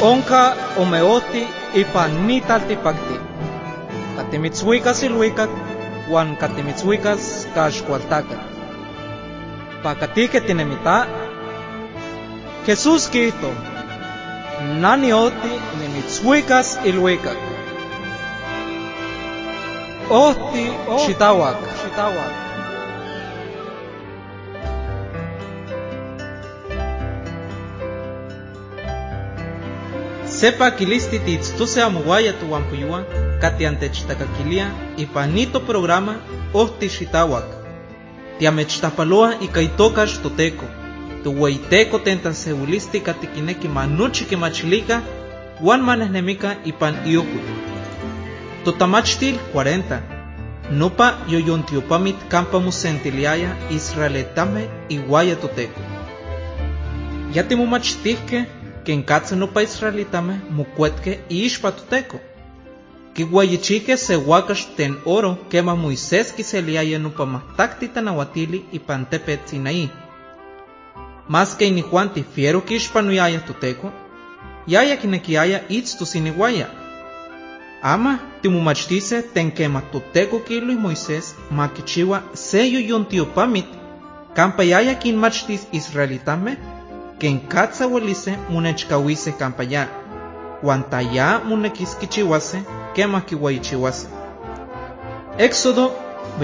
Onka omeoti ipan ni taltipakti. Katimitzhuikas iluikak, wan katimitzhuikas kaxkualtakat. Pakatike tinemita, Jesús quito, nani oti nimitzhuikas iluikak. Oti xitawak. Sepa kilisti titztuse amuwaya tuwampuyuan, katiantechitakakilia ipanito programa Oti xitawak. Tiamechtapaloa ikaitokax toteko. Tuweiteko tentaseulisti katikineki manuchi kimachilika, wan manehnemika ipan iokut. Totamachtil 40. Nopa yoyontiopamit kampa musentiliaya Israeletame iwaya toteko. Yatimumachitihke ken katse nopa Israelitame mukuetke iixpa toteko. Kiwayichike se wakax ten oro kema Moisés kiseliaya nopa mahtakti tanawatili ipan tepetl Sinaí. Mas que inijuanti fiero kixpanuyaya toteko, yaya kinekiaya itztos iniwaya. Ama timumachtise ten kema toteko kilui Moisés makichiwa se yoyontiopamit kampa yaya kinmachtis Israelitame ken katsa welise munechkawise kampa ya, wan taya munekiskichiwase kema kiwayichiwase. Éxodo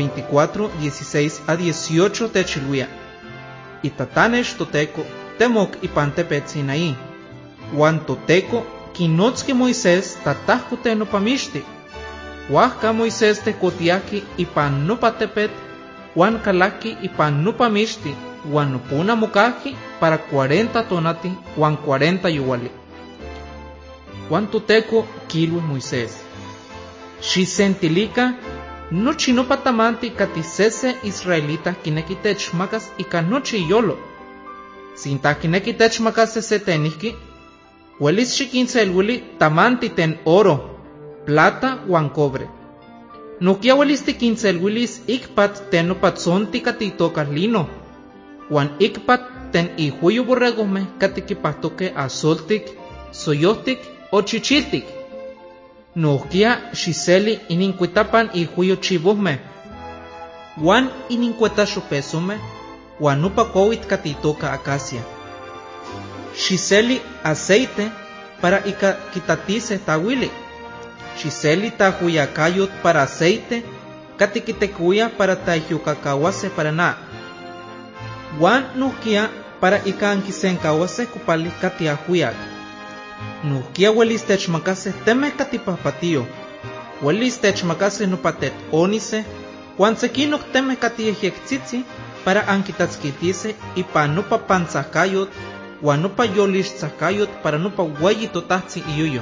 24:16-18 techiluia. Itatanex toteko temok ipan tepetl Sinaí, wan toteko kinotski Moisés tatajko nopamixti. Huajka Moisés tekotiaki ipan nopa tepetl, wan kalaki ipan nopamixti, wan nopona mokaki para 40 tonati wan 40 yowali. Wan toteko kilui Moisés: xisentilika nochi nopa tamanti katisese Israelita kineki techmakas ika nochi iyolo. Sinta kineki techmakase se tenihki, welis xikinselwili tamanti ten oro, plata wan cobre. Nokia welis tikinselwilis ikpat ten nopa tzonti katitoka lino, wan ikpat ten ihuyo borregojme katikipahtoke azoltik, soyohtik o chichiltik. Nohkia xiseli ininkuitapan ihuyo chivohme, wan ininkuetaxopesome, wan nopa kowit katitoka acacia. Xiseli aceite para ika kitatise tawili. Xiseli tahuyakayot para aceite katikitekuya para tahyokakawase para na. Wan nohkia para ika ankisenkawase kupali katiahuyak. Nohkia welis techmakase temeh katipahpatio, welis techmakase nopa tetónice, wan sekinok temeh katiyehyektzitzin para ankitatskitise ipan nopa pantzahkayot, wan nopa yolixtzahkayot para nopa weyi totahtzi iyuyo.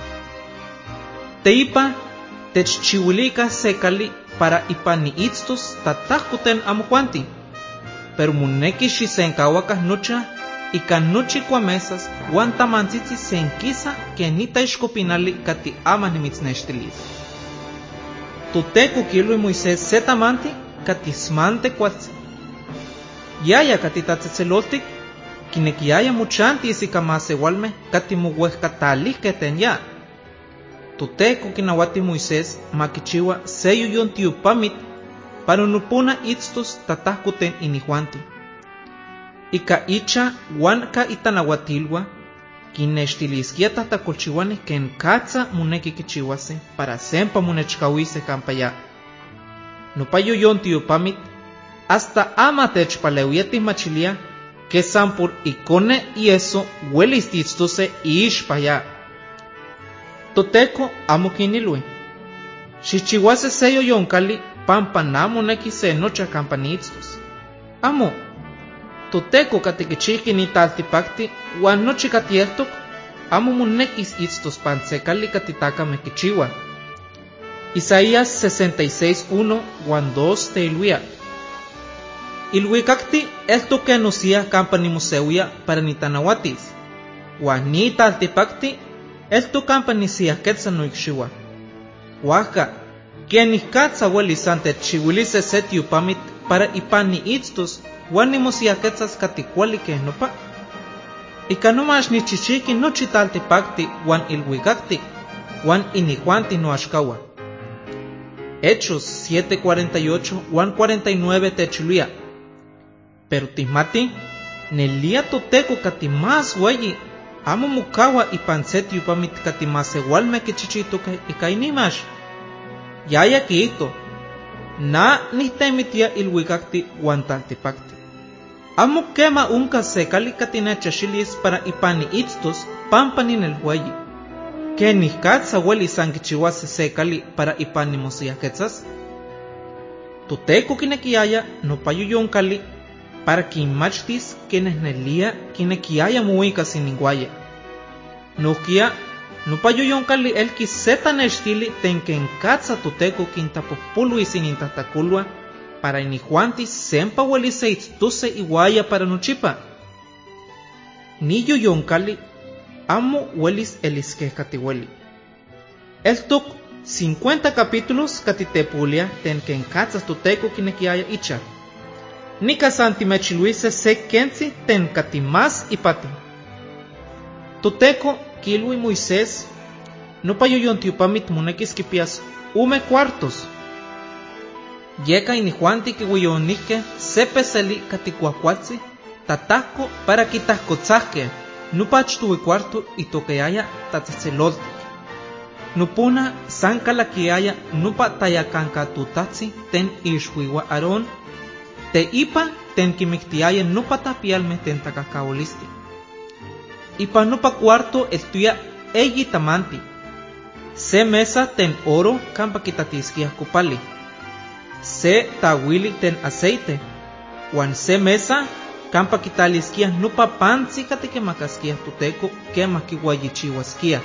Teipa techchiwilika se kali para ipan niitztos tatajko ten amojuanti, pero moneki xisenkawakah nocha ika nochi kuamesas wan tamantzitzi senkisa ken nitaixkopinali kati ama nimitznextilis. Toteko kilui Moisés se tamanti katismante kualtzi. Yaya katitatzetzeloltik kinekiaya mochantis ika masewalmeh katimouehkatalihkeh ten ya. Toteko kinawati Moisés makichiwa se yoyontiopamit para nopona itztos tatajko ten inijuanti. Ika icha wan ka itanawatilwa kinextiliskia tahtakolchiuanih ken katsa moneki kichiwase para sempa monechkawise kampa ya. Nopa yoyontiopamit hasta ama techpaleuia tihmachilia que san por ikone ieso welis tiitztose iixpa ya. Toteko amo kinilui: xichiwase se yoyonkali pampa na moneki se nocha kampa niitztos. Amo. Toteko katikichihki nitaltipakti wan nochi katiehtok, amo monekis itztos pan se kali katitakameh kichiwa. Isaías 66:1 wan 2 teiluia: ilhuikakti eltok ken osia kampa nimoseuia para nitanawatis, wan nitaltipakti eltok kampa nisiahketza noikxiua. Huajka, ken ihkatza welis antechchiwilise se tiopamit para ipan niitztos wan nimosiahketzas katikuali keh nopa. Ika nomax nichichiki nochi taltipakti wan ilhuicacti, wan inijuanti noaxkawa. Hechos 7:48 wan 49 techiluia. Pero timati, nelia toteco kati más weyi, amo mukawa ipan se tiupamit kati más igualme kichichituke ika inimax. Yaya kiito, na nihtemitia ilhuicacti wan taltipakti. Amo quema unca se cali katinechashilis para ipani itztos pampa nin el hueyi. Que nihkatsa hueli san kichihuase se cali para ipani mosiyaquetzas. Toteco kinekiaya nopayoyon cali para kinmachtis kenehnelia kinekiaya muika sininguaya. Nokia nopayoyon cali el kiseta nechtili tenken katsa toteco kintapopului sinintatakulua para inijuanti sempa hueli se itztuse iguaya para nochipa. Ni yoyoncali amo huelis elisque katihueli. El tuk 50 capítulos katitepulia ten ken katzas toteco kinekiaya icha. Nika santimechiluise se kensi ten katimas ipati. Toteco kilui Moisés nopa yoyontiupamit monekis kipias ume cuartos. Yeka inijuanti kiwiyonihke se peseli katikuacuatzi tatasco para kitascotzahke nopa achtuwi cuarto itokeaya tatzitzeloltik. Nopuna san kalakiaya nopa tayakankatutatzi ten ixuiwa Aarón, te ipa ten kimiktiaya nopa tapialme ten takakaolisti. Ipa nopa cuarto estuia eyi tamanti. Se mesa ten oro kampa kitatiskia kupali. Se tawili ten aceite, wan se mesa kampa kitaliskia nopa pantzi katikemakaskiah toteco kema kiuayichiuaskia.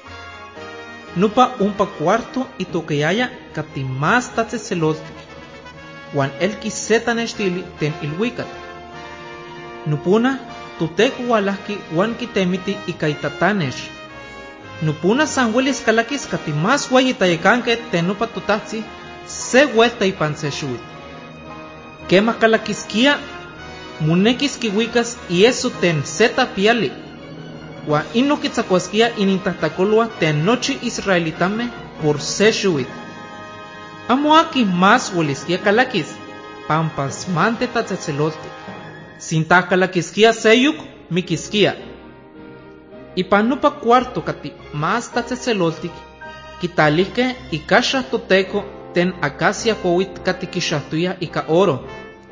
Nopa umpa cuarto itokeaya katimas tatzitzeloltik, wan el kiseta nechtili ten ilhuicat. Nopuna toteco walahki wan kitemiti ika itatanex. Nopuna san huelis kalakis katimas ueyitayekanke ten nopa totahzi se vuelta ipan se xuit. Kema kalakiskia monekis kiuikas ieso ten se tapiali, ua ino kitzakuaskia inintahtakolua ten nochi israelitame por se xuit. Amo aki más hueliskia kalakis, pampas mante tatzitzeloltik. Sintah kalakiskia seyuk mikiskia. Ipan nopa cuarto kati más tatzitzeloltik, kitalihke ikashah toteco ten acacia kowit katikixahtuya ika oro.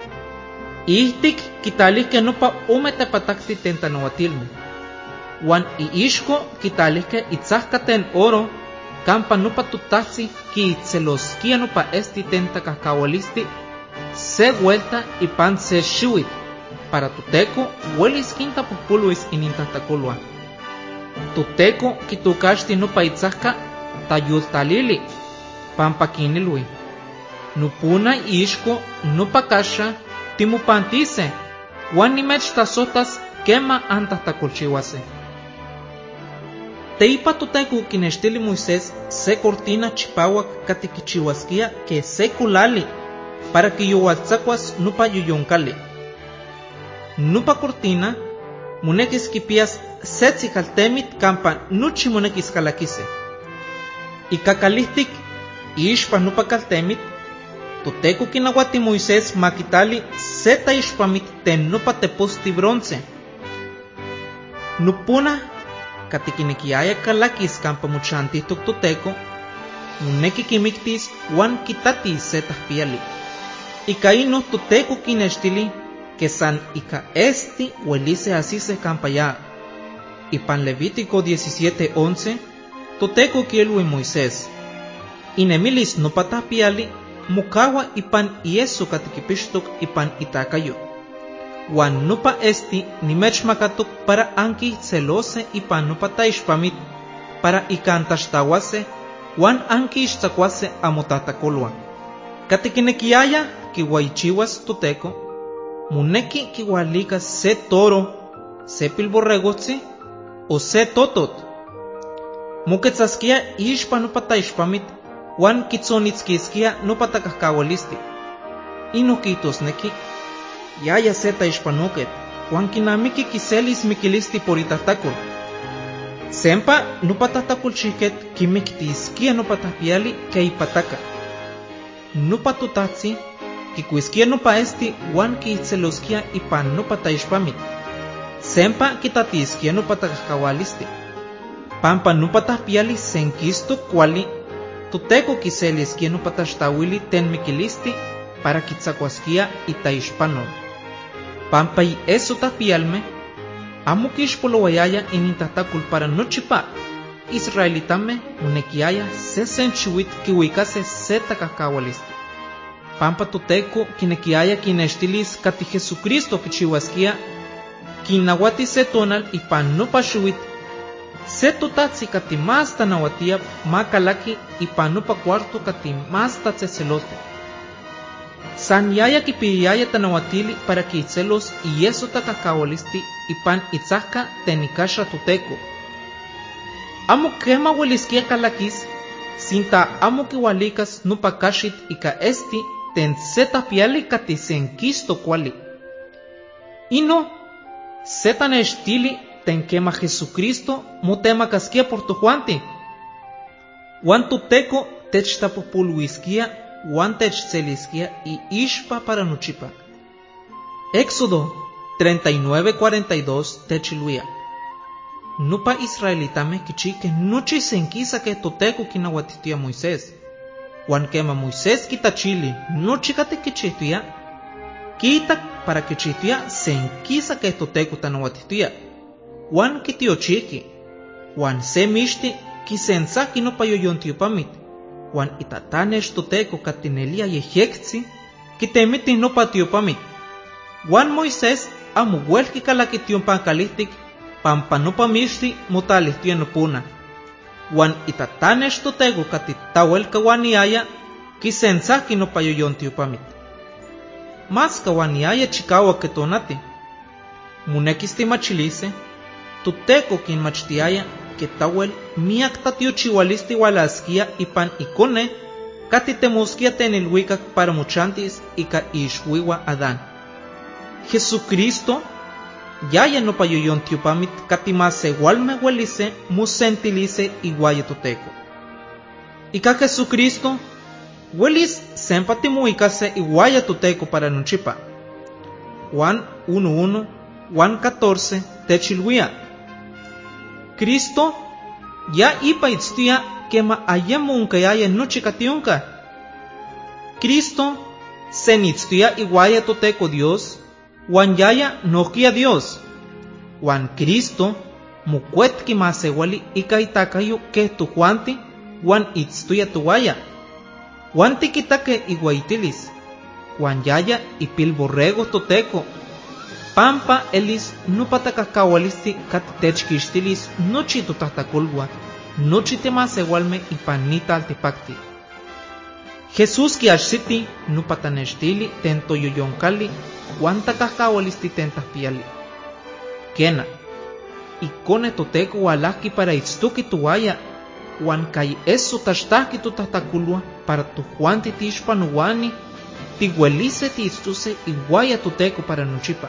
Ihtik kitalihke nopa ome tepatakti ten tanauatilme. Wan iixko kitalihke itzahka ten oro kampa nopa totahzi kiitzeloskia nopa esti ten takahkaualisti se vuelta ipan se xiuit para toteco huelis kintapopoluis inintahtakolua. Toteco kitokaxti nopa itzahka tayultalili pampa kinilui. Nopuna iixko nopa kasha timopantise wan nimechtasotas kema antahtakolchiuase. Teipa toteco kinextili Moisés se cortina chipauak katikichiuaskia que se kulali para kiyoualtzakuas nopa yoyoncali. Nopa cortina monekis kipias se tzikaltemit kampa nochi monekis kalakise. Ika kalihtik ixpa nopa kaltemit, toteco kinauati Moisés makitali se taixpamit ten nopa teposti bronce. Nopuna katikinekiaya kalakis kampa mochantihtok toteco, moneki kimiktis wan kitatis se tahpiali. Ika ino toteco kinextili que san ika esti huelise asise kampa ya. Ipan Levítico 17:11, toteco kielui Moisés. Inemilis nopa tahpiali mukawa ipan ieso katikipixtok ipan itakayo. Wan nopa esti nimechmakatok para anki celose ipan nopa taixpamit para ikantaxtawase wan anki ixtzakuase amotahtakolua. Katikinekiaya kiuayichiuas toteco, moneki kiualikas se toro, se pilborregotzi o se totot. Moketzaskia ixpa nopa taixpamit wan kitzonitzkiskia nopa takahkaualisti. Ino kitosneki yaya se taixpanoket Juan kinamiki kiselis mikilisti por itatakul. Sempa nupatatakul chiket kimiktiskia nupatapiali ke ipataka. Nupatutatsi kikuiskia nupa esti Juan kiitzeloskia ipan nupataishpamit. Sempa kitatiskia nupatakawalisti. Pampa nupatapiali senkisto kuali Toteco kiseliskia nupataxtawili ten mikilisti para kitzakuaskia itaishpanol. Pampa y eso tapialme, amo kixpolowayaya inintatakul para nochipa, israelitame unekiaya se senchiwit kiwikase se takakawalisti. Pampa Toteco kinekiaya kinextilis kati Jesucristo kichiwaskia, kinawati se tonal ipan nopaxiwit, se totatsi kati mas tanawatia makalaki ipan nopa cuarto kati mas tatzeselote. San yaya kipiyaya tanawatili para kiitzelos y eso takakawalisti ipan itzahka tenikasha Toteco. Amo kema weliskia kalakis, sinta amo kiwalikas nupakashit ika esti ten seta piali kati senkisto kuali. Ino seta neштili ten kema Jesucristo motemakaskia por tojuanti. Juan Toteco techtapopuluiskia Juan techceliskia y ishpa para nochipa. Éxodo 39:42 techiluia. Nupa israelitame kichike nochi senkisa que Toteco kinawatitia Moisés. Juan kema Moisés kitachili nochi kate kichituia. Kita para kichituia senkisa que Toteco tanawatitia. Juan kitiochiki. Juan se mishti kisensaki no payoyontiopamit. Juan itatanesh Toteco katinelia yejektsi kitemiti no patiopamit. Juan Moisés amo huelki kalakitiompankalihtik pampa no pamishti motalihtia no puna. Juan itatanesh Toteco katitawelka waniaya kisensaki no payoyontiopamit. Mas kawaniaya chikawa ketonati. Munekisti machilise Toteco kinmachtiaya que tawel miak tatiochiwalisti walaskia ipan ikone katitemuskia tenilwikak para muchantis ika ishwiwa Adán. Jesucristo yaya no payoyontiopamit katimase walme welise musentilise iguaya Toteco. Ika Jesucristo welis sempatimuikase iguaya Toteco para nochipa. Juan 1:1 Juan 14 techilwia. Cristo ya ipa itztia kema ayemo unkayaya nochi katiunka. Cristo senitztia iguaya Toteco Dios, Juan yaya nokia Dios. Juan Cristo mukwetki masewali ika itakayo ke tujuanti Juan itztia tuwaya. Juan tikitake iguaitilis. Juan yaya ipil borrego Toteco. Pampa elis nupatakakawalisti katitechkixtilis nochi totahtakulwa, nochi temasewalme ipanita altipakti. Jesús kiaxsiti nupatanextili ten toyoyonkali Juan takakawalisti ten tahpiali. Kena, ikone Toteco walaki para itztuki tuwaya, Juan kai eso taxtahki totahtakulwa para tujuanti tixpanuwani, tiguelise tiitztuse iguaya Toteco para nochipa.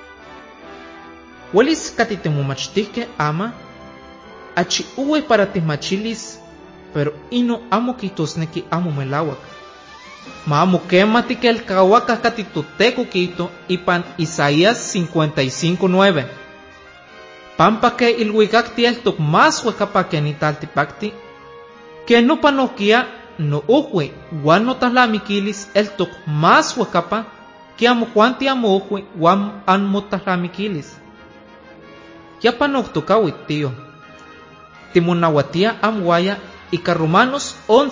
Welis katitemumachtihke ama, achi uwe para tismachilis, pero ino amo kitosneki amo melawak. Ma amo kemati que el kawaka katitoteco kito ipan Isaías 55:9. Pampa que ilwikakti eltok mas huekapa que nitaltipakti, que no panokia no uwe wan no tahlamikilis eltok mas huekapa, que amo juanti amo uwe wan an motahlamikilis. Ya panoktukawit tío. Timunawatia amwaya ika Romanos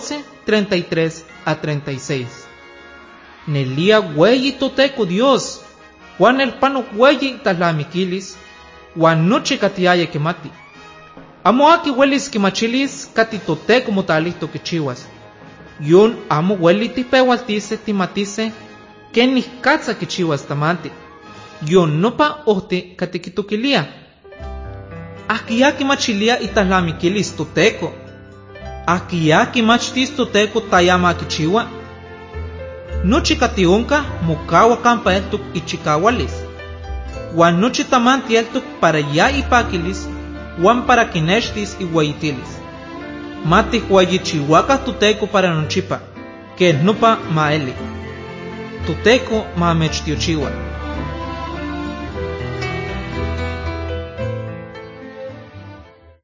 11:33-36. Nelia hueyi Toteco Dios, Juan el pano hueyi tahlamikilis, Juan noche katiaya kemati. Amo aki huelis kimachilis kati Toteco motalihto kichiwas. Yun amo hueli tipewaltise timatise que nihkatsa kichiwas tamanti. Yun nopa ohti katikitukilia. Akiaki machilia itahlamikilis Toteco. Akiaki machtis Toteco tayama kichiwa. Nochi kationka mukawa kampa eltuk ichikawalis. Huan nochi tamantieltok para ya ipaquilis, huan para kinextis iueyitilis. Matihhuayichihuacah Toteco para nochipa, que nopa maeli. Toteco mamechtiochiua.